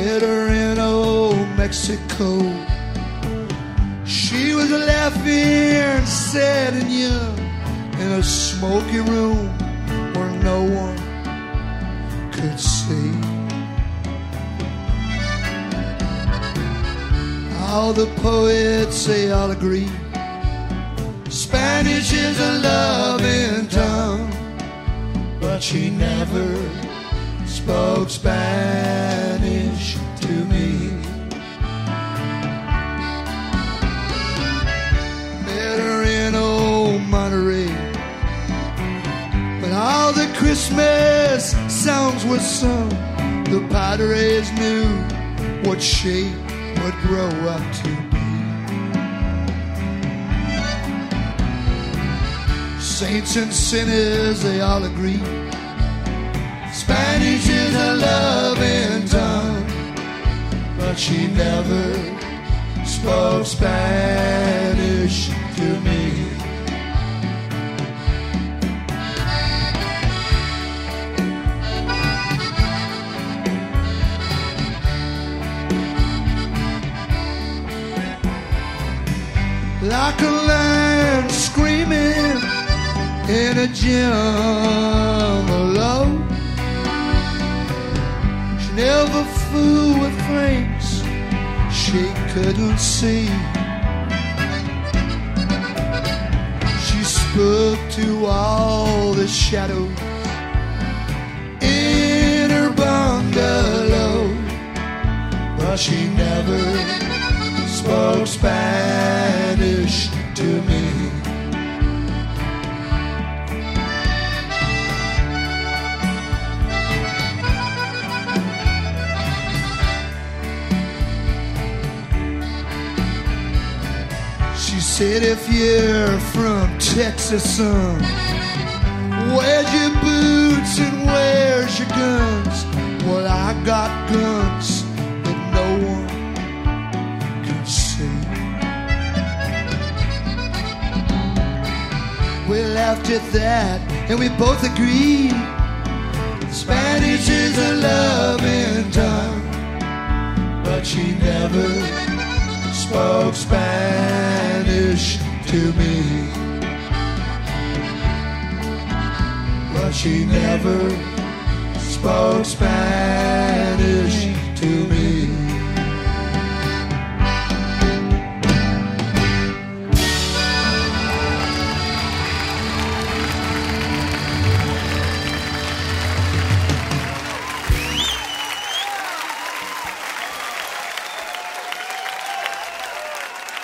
Met her in old Mexico. She was laughing, sad and young, in a smoky room where no one could see. All the poets, they all agree, Spanish is a loving tongue, but she never spoke Spanish to me. Met her in old Monterey, when all the Christmas songs were sung, the Padres knew what she would grow up to be. Saints and sinners, they all agree, Spanish is a loving tongue, but she never spoke Spanish to me. Like a lion screaming in a jungle low, she never flew with things she couldn't see. She spoke to all the shadows in her bungalow, but she never spoke Spanish to me. She said, if you're from Texas, son, where's your boots and where's your guns? Well, I got guns that no one can see. We laughed at that and we both agreed, Spanish is a loving tongue, but she never spoke Spanish to me. But she never spoke Spanish.